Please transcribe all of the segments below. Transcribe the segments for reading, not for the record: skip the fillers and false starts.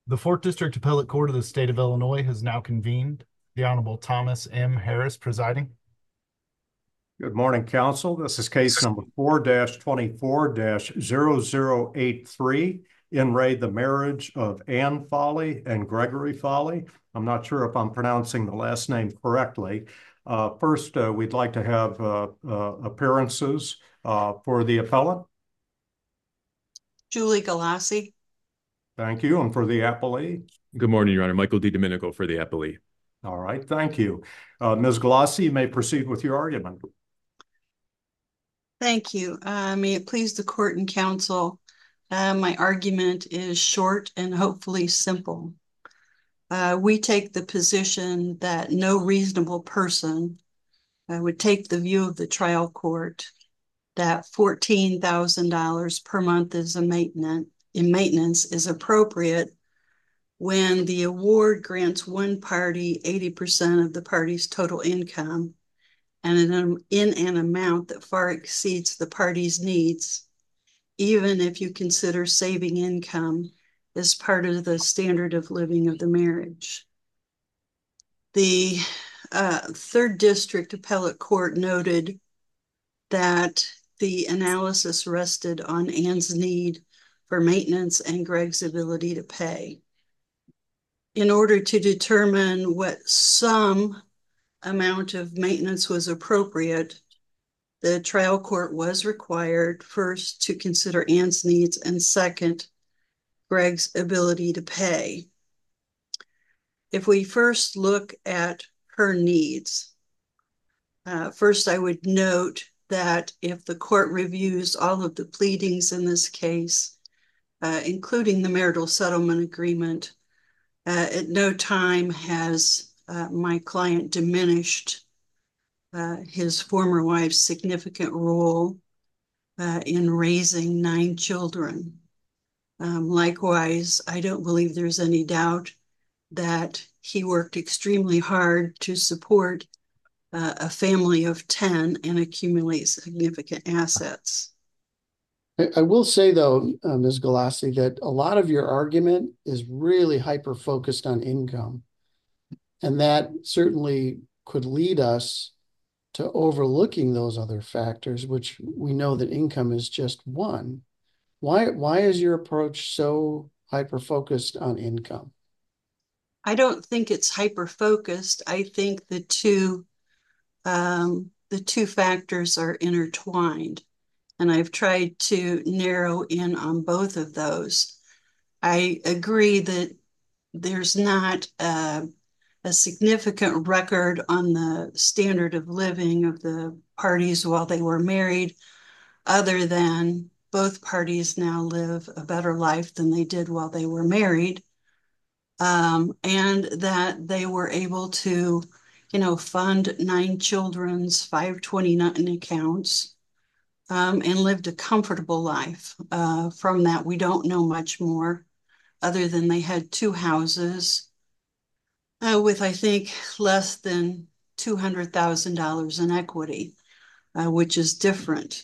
The Fourth District Appellate Court of the State of Illinois has now convened. The Honorable Thomas M. Harris presiding. Good morning, council. This is case number 4-24-0083, in re the marriage of Ann Foley and Gregory Foley. I'm not sure if I'm pronouncing the last name correctly. First, we'd like to have appearances for the appellant. Julie Galassi. Thank you. And for the appellee. Good morning, Your Honor. Michael DiDomenico for the appellee. All right. Thank you. Ms. Galassi, you may proceed with your argument. Thank you. May it please the court and counsel, my argument is short and hopefully simple. We take the position that no reasonable person would take the view of the trial court that $14,000 per month in maintenance is appropriate when the award grants one party 80% of the party's total income and in an amount that far exceeds the party's needs, even if you consider saving income as part of the standard of living of the marriage. The Third District Appellate Court noted that the analysis rested on Ann's need for maintenance and Greg's ability to pay. In order to determine what some amount of maintenance was appropriate, the trial court was required first to consider Ann's needs and second, Greg's ability to pay. If we first look at her needs, first I would note that if the court reviews all of the pleadings in this case, including the marital settlement agreement, at no time has my client diminished his former wife's significant role in raising 9 children. Likewise, I don't believe there's any doubt that he worked extremely hard to support a family of 10 and accumulate significant assets. I will say, though, Ms. Galassi, that a lot of your argument is really hyper-focused on income. And that certainly could lead us to overlooking those other factors, which we know that income is just one. Why is your approach so hyper-focused on income? I don't think it's hyper-focused. I think the two factors are intertwined, and I've tried to narrow in on both of those. I agree that there's not a significant record on the standard of living of the parties while they were married, other than both parties now live a better life than they did while they were married, and that they were able to, fund 9 children's 529 accounts, and lived a comfortable life. From that, we don't know much more, other than they had 2 houses with, I think, less than $200,000 in equity, which is different.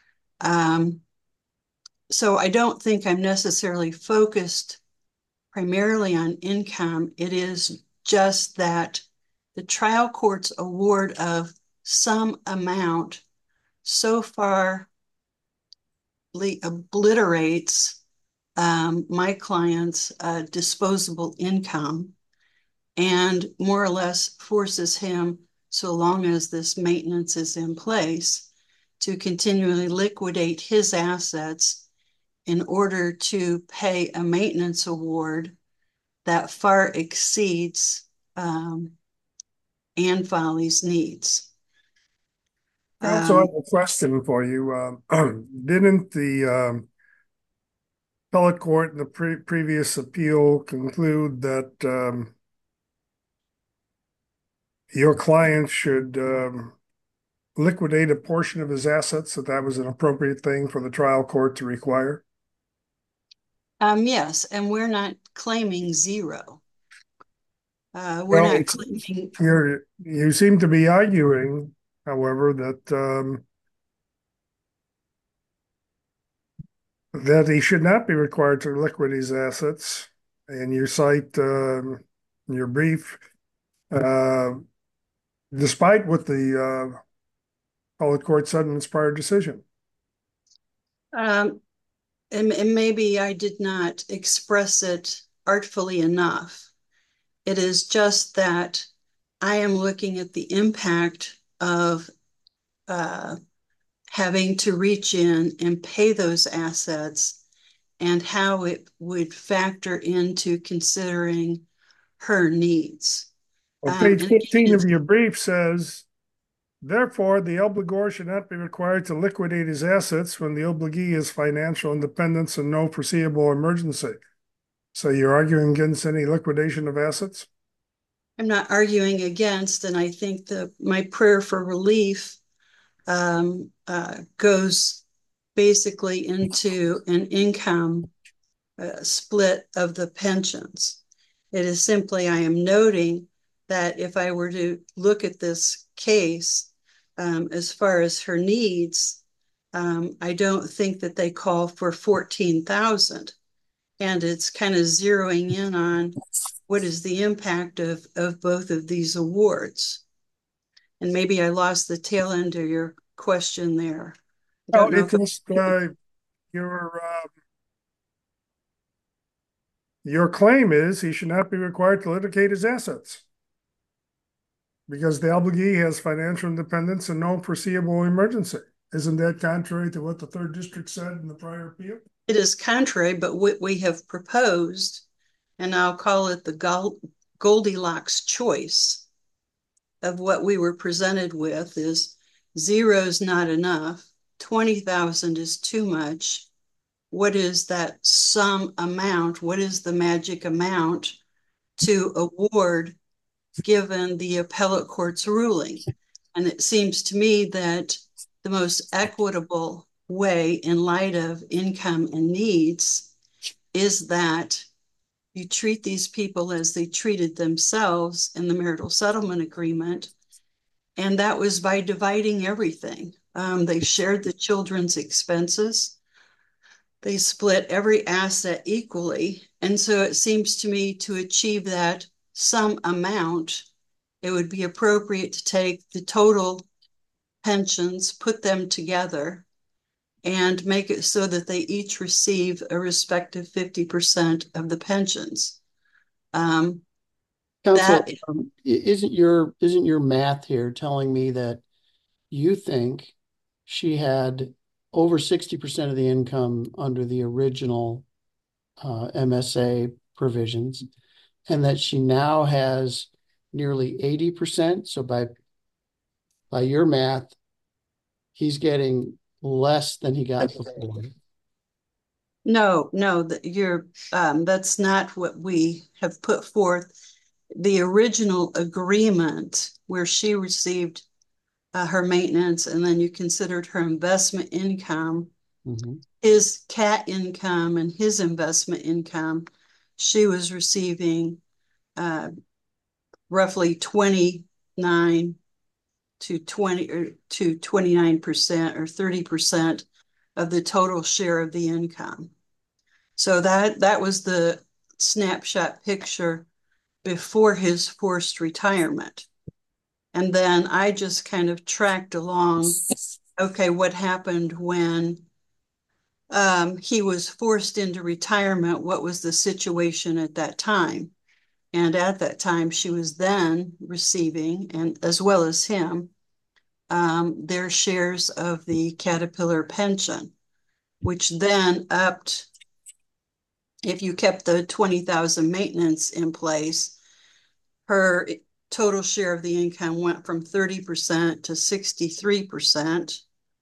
So I don't think I'm necessarily focused primarily on income. It is just that the trial court's award of some amount so far obliterates my client's disposable income and more or less forces him, so long as this maintenance is in place, to continually liquidate his assets in order to pay a maintenance award that far exceeds Ann Foley's needs. Also, I have a question for you. Didn't the appellate court in the previous appeal conclude that your client should liquidate a portion of his assets, that was an appropriate thing for the trial court to require? Yes, and we're not claiming zero. We're not claiming. You seem to be arguing, however, that he should not be required to liquidate his assets. And you cite in your brief, uh, despite what the appellate court said in its prior decision. Um, and maybe I did not express it artfully enough. It is just that I am looking at the impact of having to reach in and pay those assets and how it would factor into considering her needs. Well, page And 15 again, of your brief says, therefore, the obligor should not be required to liquidate his assets when the obligee has financial independence and no foreseeable emergency. So you're arguing against any liquidation of assets? I'm not arguing against, and I think that my prayer for relief goes basically into an income split of the pensions. It is simply, I am noting that if I were to look at this case as far as her needs, I don't think that they call for 14,000. And it's kind of zeroing in on what is the impact of both of these awards. And maybe I lost the tail end of your question there. I Well, don't know it if just your claim is he should not be required to litigate his assets because the obligee has financial independence and no foreseeable emergency. Isn't that contrary to what the third district said in the prior appeal? it is contrary, but what we have proposed, and I'll call it the Goldilocks choice of what we were presented with, is zero's not enough, 20,000 is too much. What is that sum amount? What is the magic amount to award given the appellate court's ruling? And it seems to me that the most equitable way in light of income and needs is that you treat these people as they treated themselves in the marital settlement agreement. And that was by dividing everything. They shared the children's expenses. They split every asset equally. And so it seems to me to achieve that some amount, it would be appropriate to take the total pensions, put them together, and make it so that they each receive a respective 50% of the pensions. Counsel, That isn't your math here telling me that you think she had over 60% of the income under the original MSA provisions, and that she now has nearly 80%? So by your math, he's getting less than he got before. No, that's not what we have put forth. The original agreement where she received her maintenance and then you considered her investment income, his CAT income and his investment income, she was receiving roughly 29 to 20 or to 29% or 30% of the total share of the income. So that was the snapshot picture before his forced retirement. And then I just kind of tracked along, okay, what happened when he was forced into retirement? What was the situation at that time? And at that time, she was then receiving, and as well as him, their shares of the Caterpillar pension, which then upped, if you kept the 20,000 maintenance in place, her total share of the income went from 30% to 63%.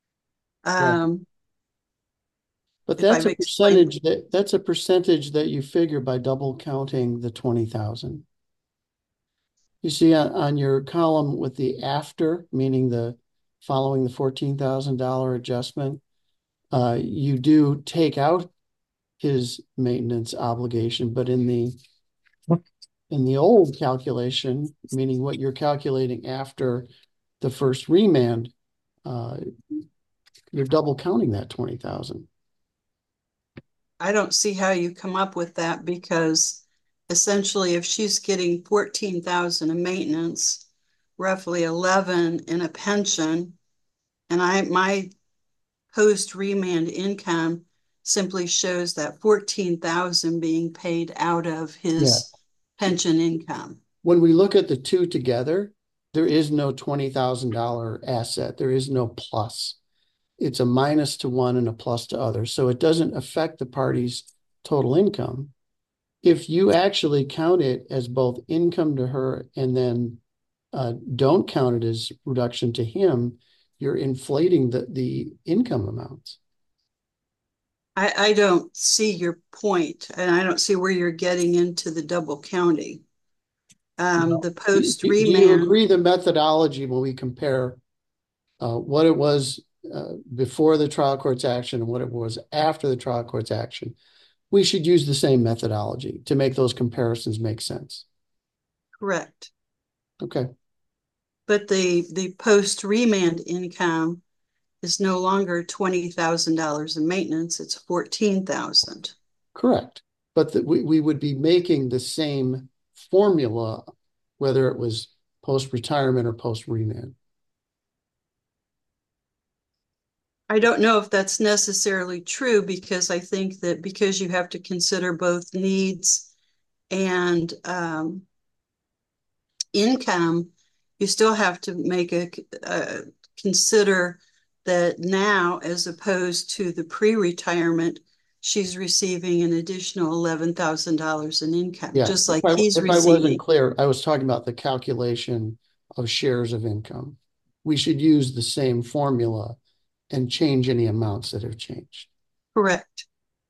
But that's a percentage that you figure by double counting the 20,000. You see on your column with the after, meaning the following the $14,000 adjustment, you do take out his maintenance obligation, but in the old calculation, meaning what you're calculating after the first remand, you're double counting that 20,000. I don't see how you come up with that because essentially, if she's getting 14,000 in maintenance, roughly 11 in a pension, and my post remand income simply shows that 14,000 being paid out of his pension income. When we look at the two together, there is no $20,000 asset. There is no plus. It's a minus to one and a plus to others. So it doesn't affect the party's total income. If you actually count it as both income to her and then don't count it as reduction to him, you're inflating the income amounts. I don't see your point, and I don't see where you're getting into the double counting. The post remand. Do you agree the methodology when we compare what it was before the trial court's action and what it was after the trial court's action? We should use the same methodology to make those comparisons make sense. Correct. Okay. But the post remand income is no longer $20,000 in maintenance, it's 14,000. Correct. But we would be making the same formula, whether it was post-retirement or post-remand. I don't know if that's necessarily true, because I think that because you have to consider both needs and income, you still have to make consider that now, as opposed to the pre-retirement, she's receiving an additional $11,000 in income, just like he's receiving. If I wasn't clear, I was talking about the calculation of shares of income. We should use the same formula and change any amounts that have changed. Correct.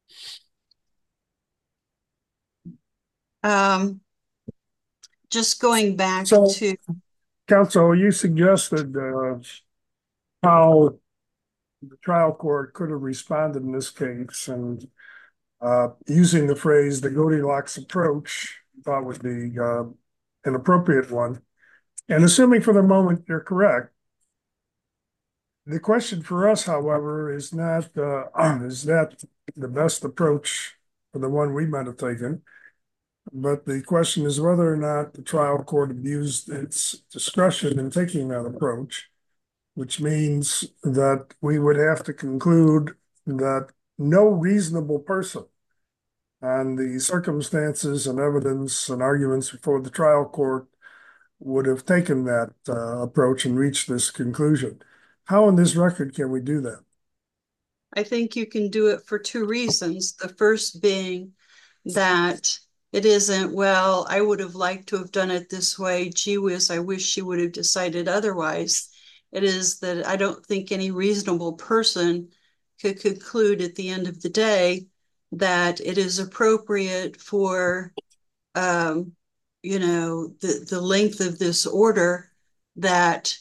Just going back to... Counsel, you suggested how the trial court could have responded in this case, and using the phrase the Goldilocks approach, I thought would be an appropriate one. And assuming for the moment you're correct, the question for us, however, is not is that the best approach for the one we might have taken, but the question is whether or not the trial court abused its discretion in taking that approach, which means that we would have to conclude that no reasonable person on the circumstances and evidence and arguments before the trial court would have taken that approach and reached this conclusion. How in this record can we do that? I think you can do it for two reasons. The first being that it isn't, well, I would have liked to have done it this way. Gee whiz, I wish she would have decided otherwise. It is that I don't think any reasonable person could conclude at the end of the day that it is appropriate for, the length of this order that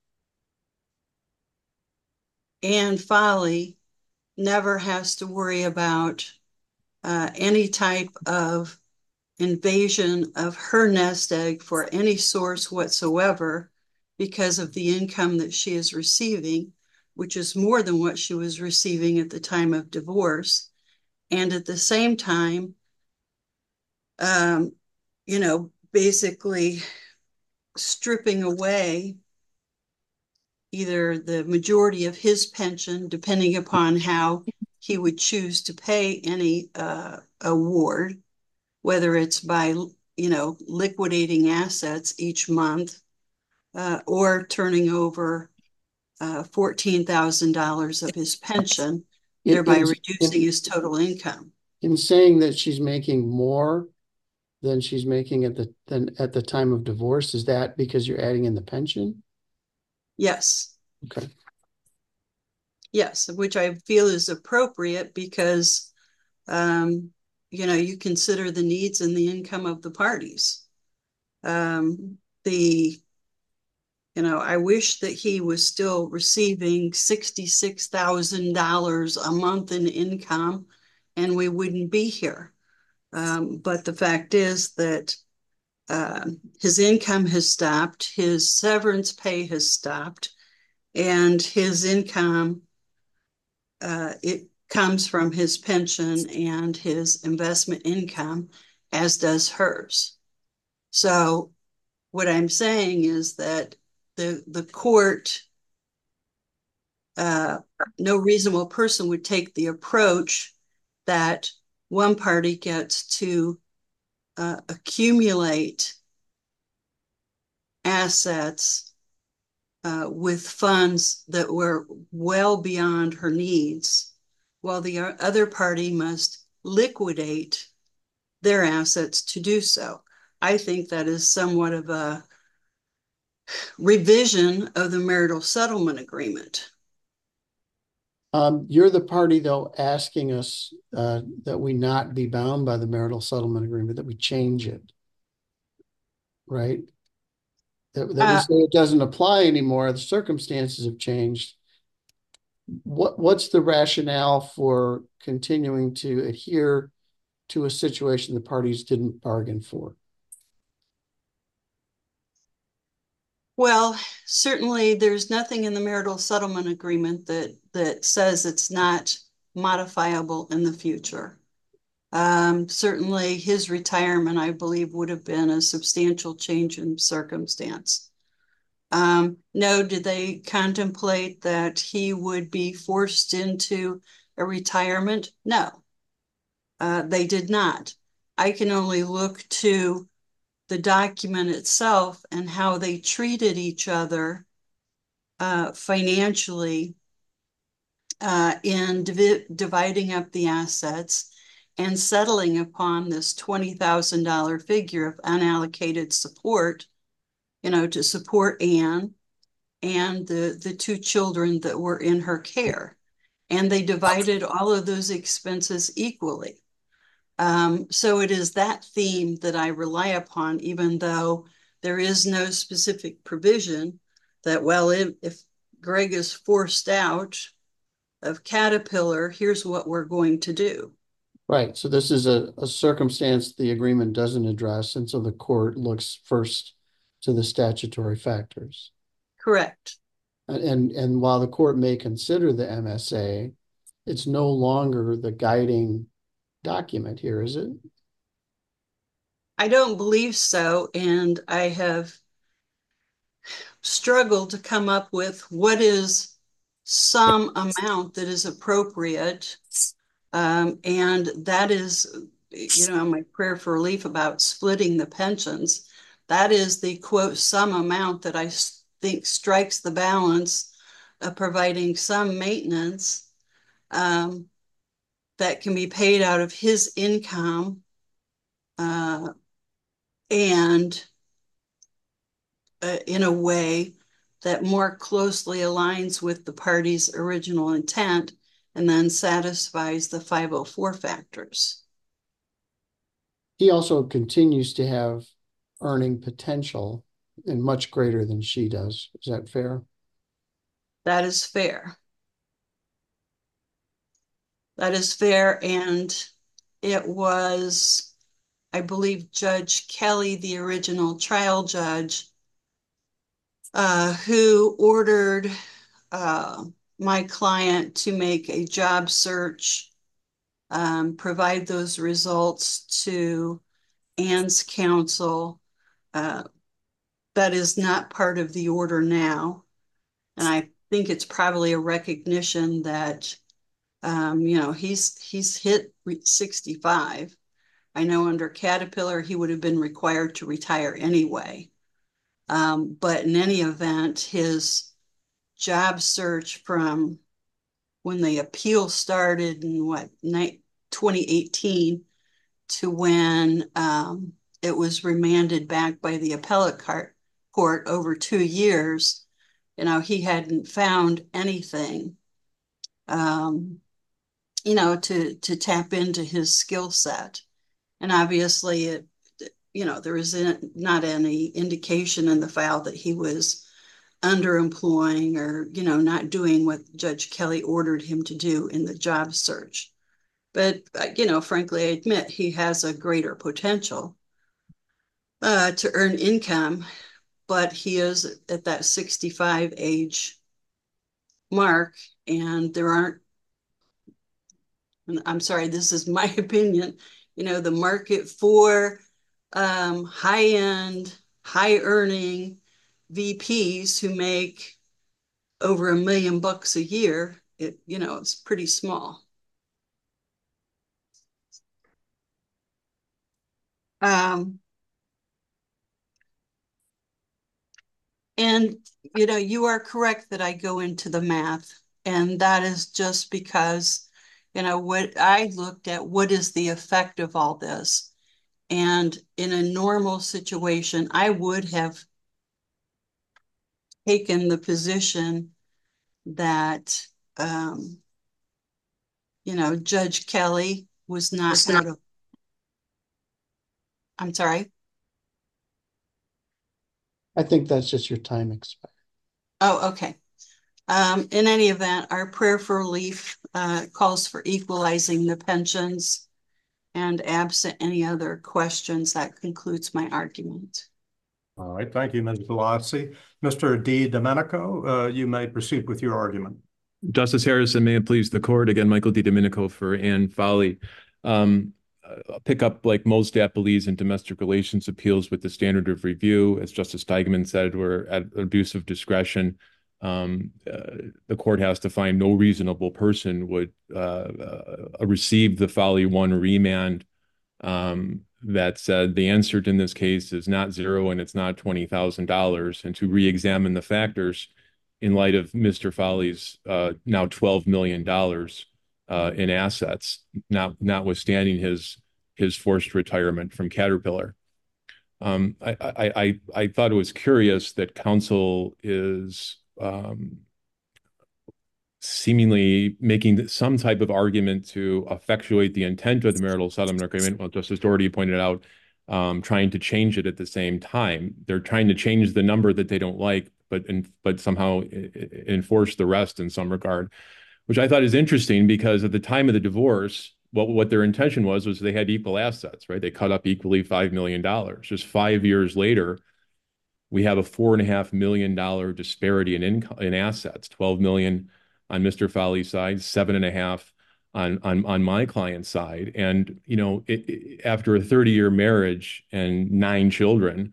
Ann Foley never has to worry about any type of invasion of her nest egg for any source whatsoever because of the income that she is receiving, which is more than what she was receiving at the time of divorce. And at the same time, basically stripping away either the majority of his pension, depending upon how he would choose to pay any award, whether it's by, liquidating assets each month or turning over $14,000 of his pension, thereby reducing his total income. In saying that she's making more than she's making at the time of divorce, is that because you're adding in the pension? Yes. Okay. Yes, which I feel is appropriate because, you consider the needs and the income of the parties. I wish that he was still receiving $66,000 a month in income and we wouldn't be here. But the fact is that his income has stopped, his severance pay has stopped, and his income, it comes from his pension and his investment income. as does hers. So what I'm saying is that the court, no reasonable person would take the approach that one party gets to accumulate assets with funds that were well beyond her needs, while the other party must liquidate their assets to do so. I think that is somewhat of a revision of the marital settlement agreement. You're the party, though, asking us that we not be bound by the marital settlement agreement, that we change it, right? That we say it doesn't apply anymore. The circumstances have changed. What's the rationale for continuing to adhere to a situation the parties didn't bargain for? Well, certainly there's nothing in the marital settlement agreement that says it's not modifiable in the future. Certainly his retirement, I believe, would have been a substantial change in circumstance. No, did they contemplate that he would be forced into a retirement? No, they did not. I can only look to the document itself and how they treated each other financially in dividing up the assets and settling upon this $20,000 figure of unallocated support, to support Anne and the two children that were in her care. And they divided all of those expenses equally. So it is that theme that I rely upon, even though there is no specific provision that, well, if Greg is forced out of Caterpillar, here's what we're going to do. Right. So this is a circumstance the agreement doesn't address, and so the court looks first to the statutory factors. Correct. And while the court may consider the MSA, it's no longer the guiding document here, is it? I don't believe so. And I have struggled to come up with what is some amount that is appropriate. And that is, my prayer for relief about splitting the pensions. That is the quote, some amount that I think strikes the balance of providing some maintenance that can be paid out of his income and in a way that more closely aligns with the party's original intent and then satisfies the 504 factors. He also continues to have earning potential and much greater than she does. Is that fair? That is fair. That is fair. And it was, I believe, Judge Kelly, the original trial judge, who ordered my client to make a job search, provide those results to Anne's counsel. That is not part of the order now. And I think it's probably a recognition that, he's hit 65. I know under Caterpillar, he would have been required to retire anyway. But in any event, his job search from when the appeal started in 2018 to when it was remanded back by the appellate court over 2 years, he hadn't found anything, to tap into his skill set. And obviously there is not any indication in the file that he was underemploying or, not doing what Judge Kelly ordered him to do in the job search. But, frankly, I admit he has a greater potential to earn income, but he is at that 65 age mark, and there aren't, I'm sorry, this is my opinion, the market for high-end, high-earning VPs who make over $1 million a year, it's pretty small. And you are correct that I go into the math, and that is just because, what I looked at, what is the effect of all this? And in a normal situation, I would have taken the position that, Judge Kelly was not going to. I'm sorry. I think that's just your time expired. Oh, okay. In any event, our prayer for relief calls for equalizing the pensions, and absent any other questions, that concludes my argument. All right, thank you, Ms. Galassi. Mr. DiDomenico, you may proceed with your argument. Justice Harrison, may it please the court. Again, Michael DiDomenico for Ann Foley. I'll pick up, like most appellees in domestic relations appeals, with the standard of review. As Justice Steigman said, we're at abuse of discretion. The court has to find no reasonable person would receive the Foley 1 remand that said the answer in this case is not zero and it's not $20,000, and to re-examine the factors in light of Mr. Foley's now $12 million in assets, notwithstanding his forced retirement from Caterpillar. I thought it was curious that counsel is seemingly making some type of argument to effectuate the intent of the marital settlement agreement. Well, Justice Doherty pointed out, trying to change it at the same time. They're trying to change the number that they don't like, but somehow enforce the rest in some regard, which I thought is interesting, because at the time of the divorce, what their intention was they had equal assets, right? They cut up equally $5 million. Just 5 years later, we have a $4.5 million disparity in income, in assets. 12 million on Mr. Foley's side, 7.5 on my client's side. And after a 30-year marriage and 9 children,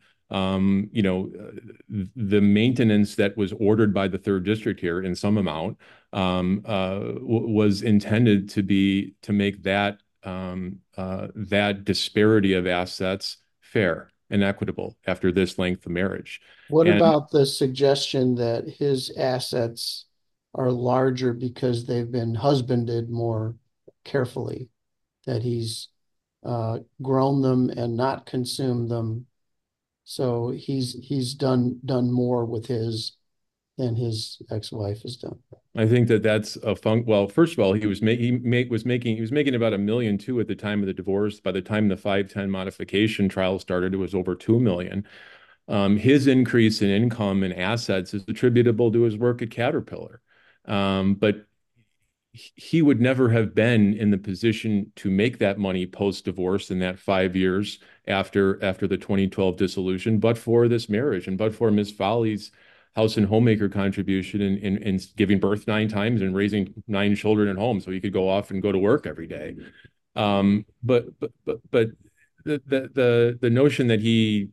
the maintenance that was ordered by the third district here in some amount was intended to make that disparity of assets fair and equitable after this length of marriage. What about the suggestion that his assets are larger because they've been husbanded more carefully, that he's grown them and not consumed them? So he's done more with his than his ex-wife has done. I think that's a well, first of all, he was making about $1.2 million at the time of the divorce. By the time the 510 modification trial started, it was over $2 million. His increase in income and assets is attributable to his work at Caterpillar. But he would never have been in the position to make that money post-divorce in that 5 years after the 2012 dissolution, but for this marriage and but for Ms. Foley's house and homemaker contribution in giving birth 9 times and raising 9 children at home so he could go off and go to work every day. But the notion that he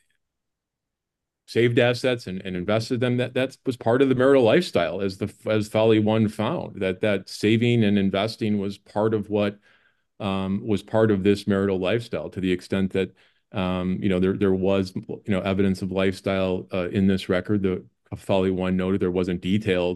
saved assets and invested them, that was part of the marital lifestyle, as Foley 1 found, that saving and investing was part of what was part of this marital lifestyle, to the extent that there was evidence of lifestyle in this record. The Foley 1 noted there wasn't detailed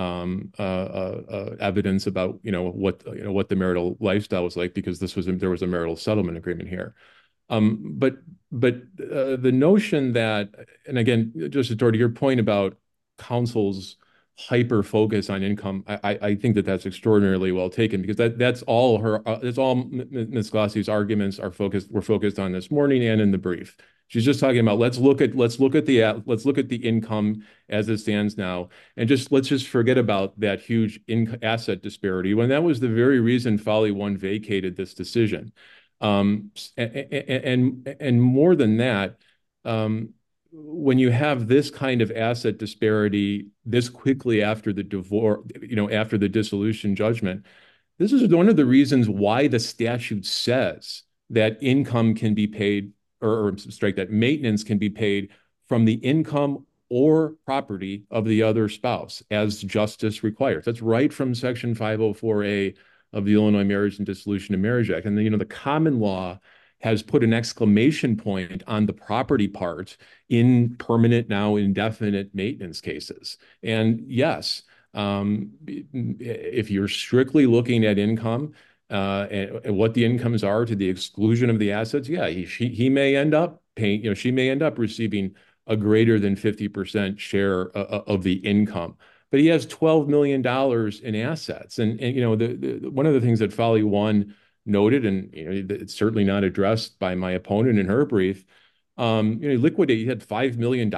evidence about what the marital lifestyle was like, because there was a marital settlement agreement here. But the notion that, and again, just to your point about counsel's hyper focus on income, I think that's extraordinarily well taken, because that's all Ms. Glassie's arguments were focused on this morning and in the brief. She's just talking about let's look at the income as it stands now, and let's just forget about that huge asset disparity, when that was the very reason Foley 1 vacated this decision. And more than that, when you have this kind of asset disparity this quickly after the divorce, after the dissolution judgment, this is one of the reasons why the statute says that income can be paid, or strike that, maintenance can be paid from the income or property of the other spouse as justice requires. That's right from Section 504A of the Illinois Marriage and Dissolution of Marriage Act. And then, the common law has put an exclamation point on the property part in permanent, now indefinite maintenance cases. And yes, if you're strictly looking at income, and what the incomes are to the exclusion of the assets, yeah, he may end up paying, she may end up receiving a greater than 50% share of the income. But he has $12 million in assets. And one of the things that Folly One noted, and it's certainly not addressed by my opponent in her brief, he had $5 million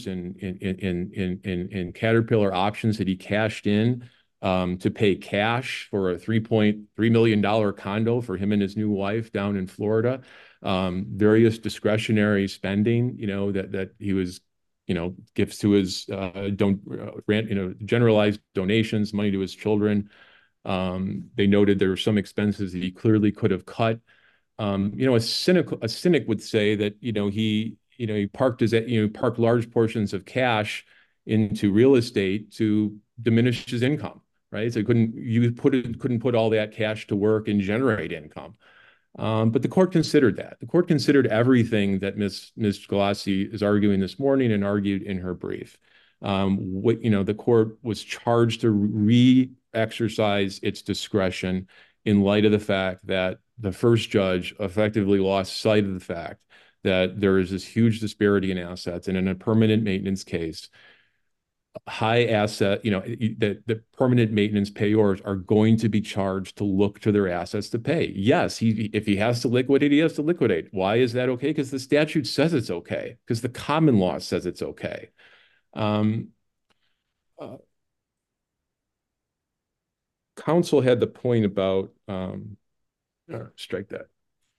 in Caterpillar options that he cashed in to pay cash for a $3.3 million condo for him and his new wife down in Florida. Various discretionary spending, that he was, gifts to his generalized donations, money to his children. They noted there were some expenses that he clearly could have cut. A cynic would say that he parked large portions of cash into real estate to diminish his income, right? So couldn't put all that cash to work and generate income. But the court considered that. The court considered everything that Ms. Galassi is arguing this morning and argued in her brief. The court was charged to re-exercise its discretion in light of the fact that the first judge effectively lost sight of the fact that there is this huge disparity in assets, and in a permanent maintenance case, high asset, the permanent maintenance payors are going to be charged to look to their assets to pay. Yes, if he has to liquidate, he has to liquidate. Why is that okay? Because the statute says it's okay, because the common law says it's okay. Counsel had the point about, strike that.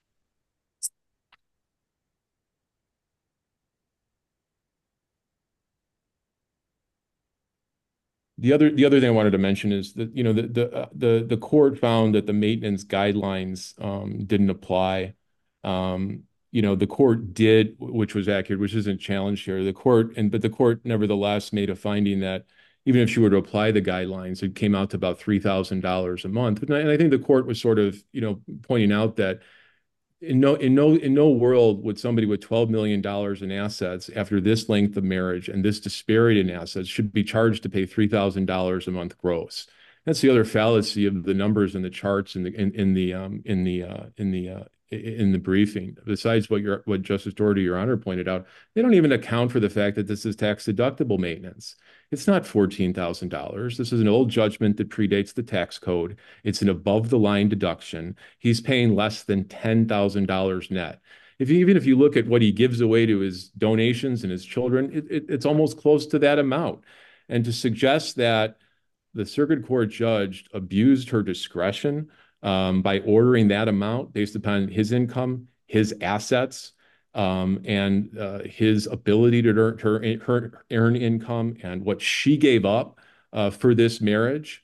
The other thing I wanted to mention is that the court found that the maintenance guidelines didn't apply. The court did, which was accurate, which isn't challenged here. But the court nevertheless made a finding that even if she were to apply the guidelines, it came out to about $3,000 a month. And I think the court was sort of pointing out that in no world would somebody with $12 million in assets after this length of marriage and this disparity in assets should be charged to pay $3,000 a month gross. That's the other fallacy of the numbers and the charts in the briefing. Besides what Justice Doherty, Your Honor, pointed out, they don't even account for the fact that this is tax deductible maintenance. It's not $14,000. This is an old judgment that predates the tax code. It's an above-the-line deduction. He's paying less than $10,000 net. Even if you look at what he gives away to his donations and his children, it's almost close to that amount. And to suggest that the circuit court judge abused her discretion by ordering that amount based upon his income, his assets, and his ability to earn income, and what she gave up for this marriage,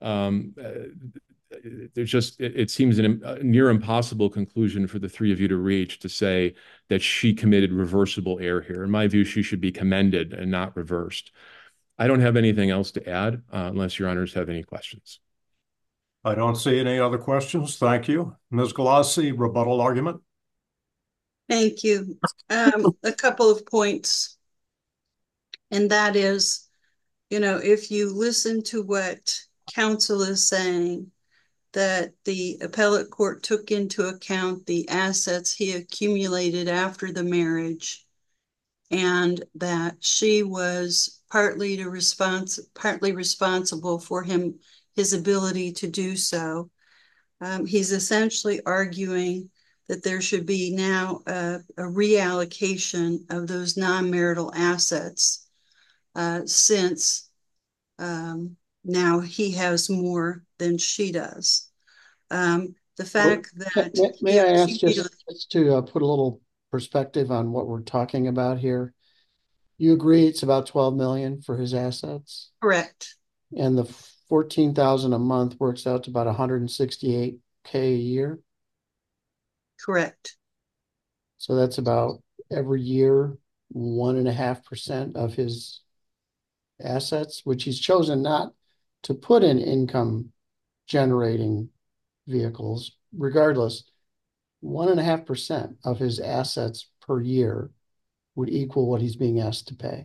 it seems a near impossible conclusion for the three of you to reach, to say that she committed reversible error here. In my view, she should be commended and not reversed. I don't have anything else to add unless Your Honors have any questions. I don't see any other questions. Thank you. Ms. Galassi, rebuttal argument. Thank you. A couple of points, and that is, if you listen to what counsel is saying, that the appellate court took into account the assets he accumulated after the marriage, and that she was partly responsible for his ability to do so. He's essentially arguing that there should be now a reallocation of those non-marital assets since now he has more than she does. The fact that... May I ask just to put a little perspective on what we're talking about here? You agree it's about $12 million for his assets? Correct. And the $14,000 a month works out to about $168K a year? Correct. So that's about every year, 1.5% of his assets, which he's chosen not to put in income generating vehicles. Regardless, 1.5% of his assets per year would equal what he's being asked to pay.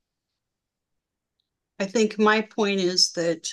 I think my point is that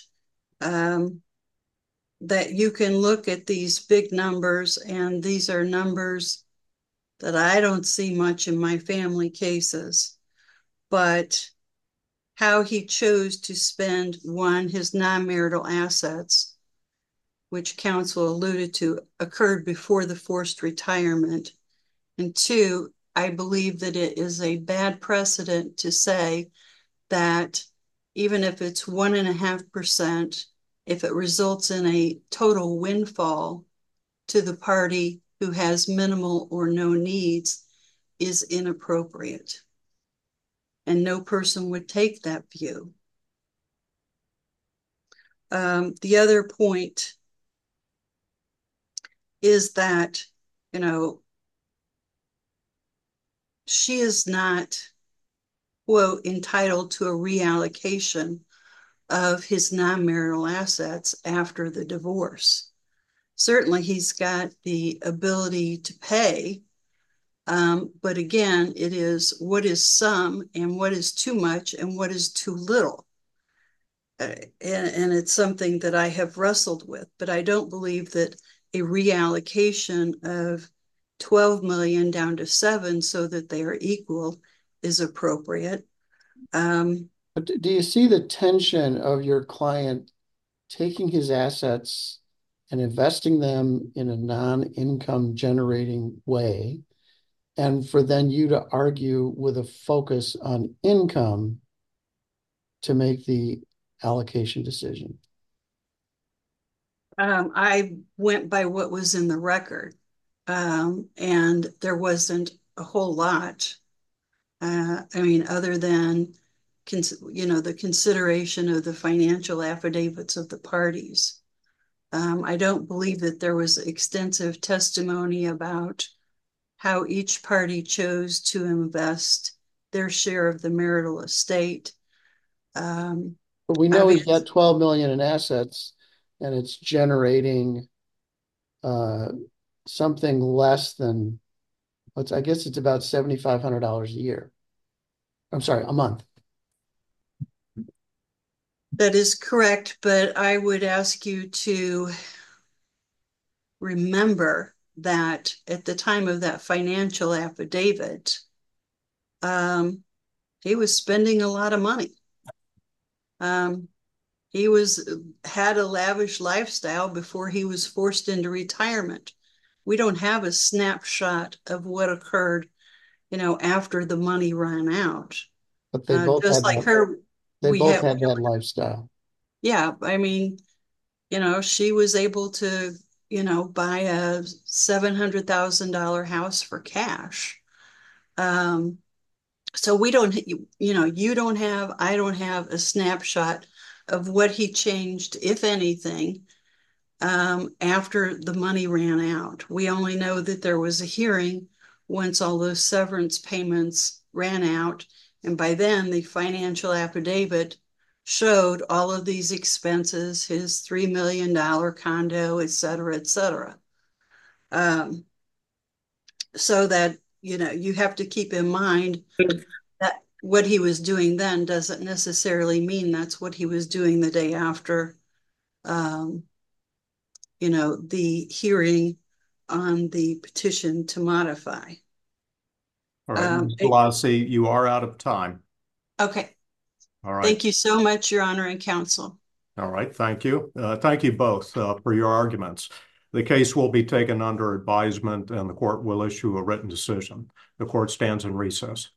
that you can look at these big numbers, and these are numbers that I don't see much in my family cases, but how he chose to spend, one, his non-marital assets, which counsel alluded to, occurred before the forced retirement. And two, I believe that it is a bad precedent to say that even if it's 1.5%, if it results in a total windfall to the party who has minimal or no needs, is inappropriate. And no person would take that view. The other point is that, you know, she is not, quote, entitled to a reallocation of his non-marital assets after the divorce. Certainly, he's got the ability to pay, but again, it is what is some and what is too much and what is too little. And it's something that I have wrestled with, but I don't believe that a reallocation of 12 million down to 7 so that they are equal is appropriate. But do you see the tension of your client taking his assets and investing them in a non-income generating way, and for then you to argue with a focus on income to make the allocation decision? I went by what was in the record, and there wasn't a whole lot. I mean, other than the consideration of the financial affidavits of the parties. I don't believe that there was extensive testimony about how each party chose to invest their share of the marital estate. But we know he's got 12 million in assets, and it's generating something less than, I guess it's about $7,500 a year. I'm sorry, a month. That is correct, but I would ask you to remember that at the time of that financial affidavit, he was spending a lot of money. He had a lavish lifestyle before he was forced into retirement. We don't have a snapshot of what occurred, after the money ran out. But they both just had like her, they both had that lifestyle. Yeah, I mean, she was able to, buy a $700,000 house for cash. So we don't, you don't have, I don't have a snapshot of what he changed, if anything, after the money ran out. We only know that there was a hearing once all those severance payments ran out. And by then, the financial affidavit showed all of these expenses, his $3 million condo, et cetera, et cetera. So that, you have to keep in mind that what he was doing then doesn't necessarily mean that's what he was doing the day after, the hearing on the petition to modify. All right, Ms. Galassi, you are out of time. Okay. All right. Thank you so much, Your Honor and Counsel. All right, thank you. Thank you both for your arguments. The case will be taken under advisement and the court will issue a written decision. The court stands in recess.